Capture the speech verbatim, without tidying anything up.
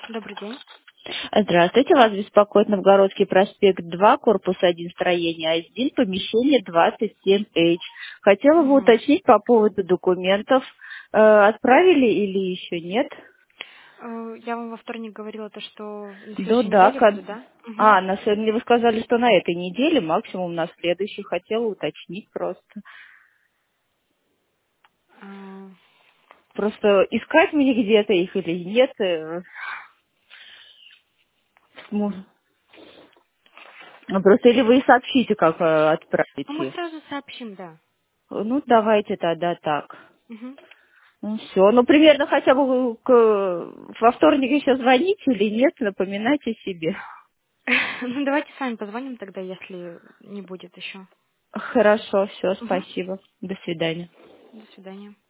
Добрый день. Здравствуйте, вас беспокоит Новгородский проспект два, корпус один, строение один, помещение двадцать семь H. Хотела бы Мгм. уточнить по поводу документов. Э, Отправили или еще нет? Э, Я вам во вторник говорила то, что на Да, следующей да. неделе кон- будет, да? Мгм. А, на сэ- мне вы сказали, что на этой неделе, максимум на следующей. Хотела уточнить просто. А, Просто искать мне где-то их или нет. э, ну, Просто или вы сообщите, как э, Ну, мы отправить их. сразу сообщим, да. Ну, давайте тогда так. Мгм. Ну все, ну примерно хотя бы к, во вторник еще звонить или нет, напоминайте себе. Ну, давайте с вами позвоним тогда, если не будет еще. Хорошо, все, Мгм. спасибо. До свидания. До свидания.